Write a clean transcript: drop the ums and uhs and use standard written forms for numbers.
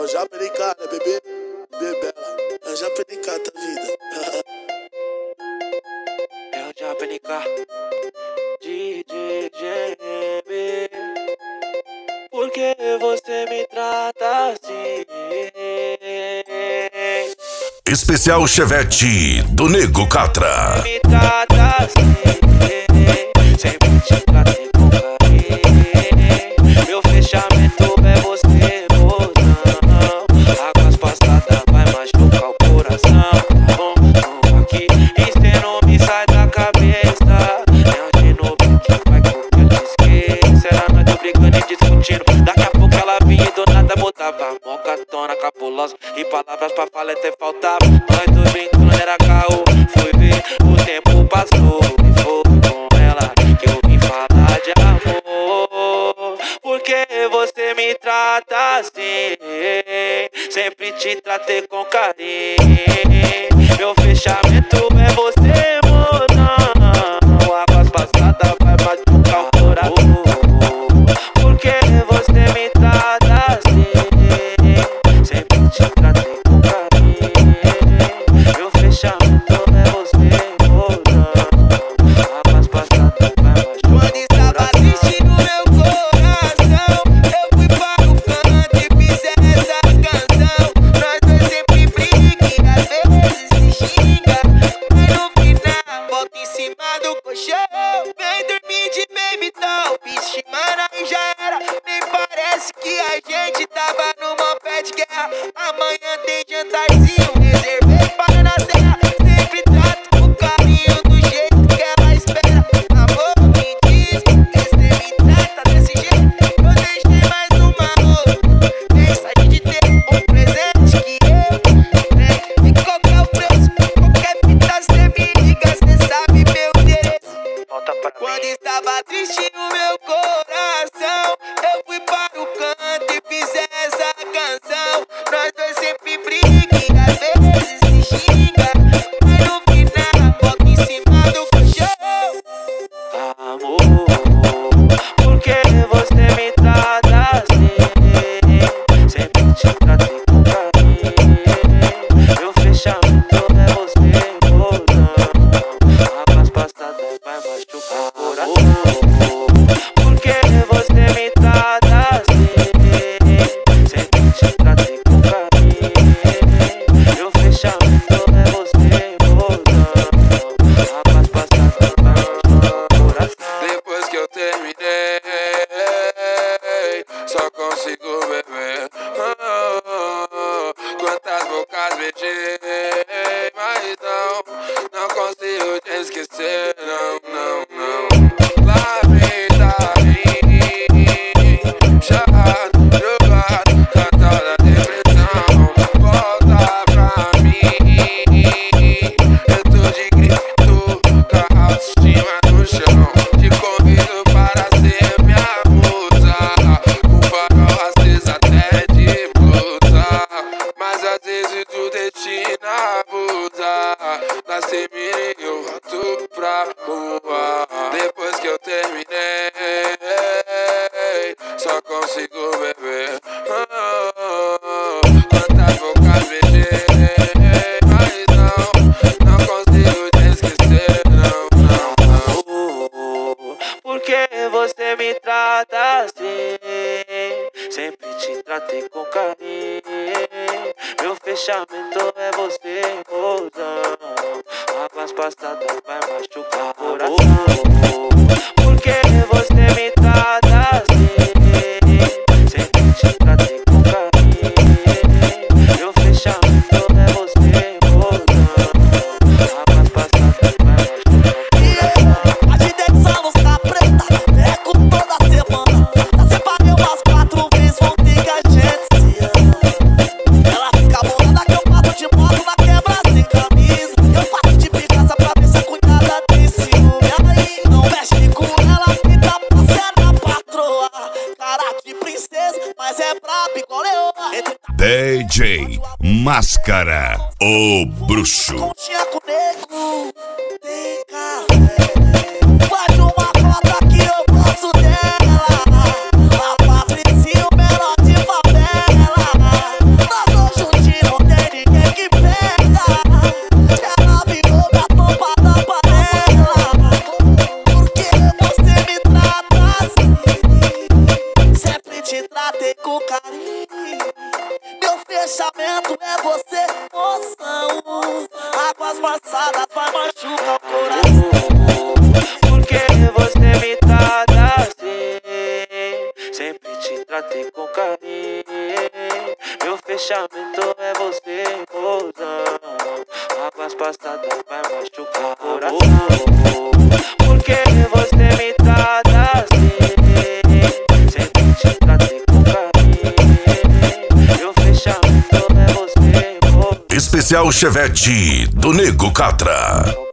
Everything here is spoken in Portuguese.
já pericar, né, bebê? Bebela, eu já pericar tua vida. Eu já pericar. DJ GB, por que você me trata assim? Especial Chevette do Nego Catra. Me trata assim, sempre te tratei com carinho. Meu fechamento é você, mozão. Águas passadas vai machucar o coração. Aqui, isso não me sai da cabeça. É de novo que vai qualquer te esqueça. Era nós brigando e discutindo. Daqui a pouco ela vinha e do nada botava mocatona cabulosa e palavras pra falar até faltava. Nós dois brincando era caô. Fui ver, o tempo passou e foi com ela que eu vim falar de amor. Por que você me trata assim? Sempre te tratei com carinho. Meu fechamento é você, mano. Águas passadas vai machucar o coração. Por que você me trata assim? Sempre te tratei com carinho. Meu fechamento é você, mano. Águas passadas vai machucar. Quando estava triste no meu coração, eu fui para o canto e fiz essa canção. Nós dois sempre brigamos e às vezes se xinga, mas no final volta em cima do colchão. Vem dormir de baby doll, vixe, mano, aí já era. Nem parece que a gente tava numa pé de guerra. Amanhã tem jantarzinho, reservei para na serra. Sempre trato com carinho do jeito que ela espera. Amor, me diz, você me trata desse jeito. Eu deixei mais uma outra. Pensa de ter um presente que eu tenho. E qual que é o preço? Qualquer fita cê me liga, cê sabe meu endereço. Volta pra Quando mim. estava triste no meu coração, eu fui para o canto e fiz essa canção. Nós dois sempre brigamos e às vezes se xinga, mas no final volta em cima do colchão. Amor, por que você me trata assim? Sempre te tratei com carinho. Meu fechamento é você, mozão. Águas passadas vai machucar o coração. Por que você me trata assim? Sempre te tratei com carinho. Meu fechamento é você, mozão. Águas passadas vai machucar o coração. Depois que eu terminei, só consigo beber. Quantas bocas beijei, mas não consigo te esquecer. Não. Lá vem, tá bem, chato, jogado, cantal da depressão. Volta pra mim, eu tô de grife, tô com a autoestima no chão. Te convido para ser minha musa, com farol acesa até de blusa. Mas às vezes o destino abusa. Na semana eu volto pra rua. Depois que eu terminei, só consigo beber. Quantas bocas beijei, mas não consigo te esquecer. Não. Por que você me trata assim? Sempre te tratei com carinho. Meu fechamento é você, mozão. Águas passadas vai machucar o coração. Por que você me trata assim? Sempre te tratei com carinho. Meu fechamento é você, mozão. Águas passadas vai machucar o coração. A gente tem salvos da preta, é com toda semana. Já separei umas 4 vezes, vão ter que a gente se ama. Ela fica bolada que eu passo de moto na quebra sem camisa. Eu faço de picaça pra ver se a cunhada tem ciúme. Aí não mexe com ela, fica parceira patroa. Cara de princesa, mas é braba igual leoa. DJ Máscara, o bruxo. Continha com nego, tem café. Faz uma foto que eu gosto dela. A Patricinho, menor de favela. tratei com carinho. Meu fechamento é você, mozão. Águas passadas vai machucar o coração. Porque você me trata assim? Sempre te tratei com carinho. Meu fechamento é você, mozão. Especial Chevette do Nego Catra.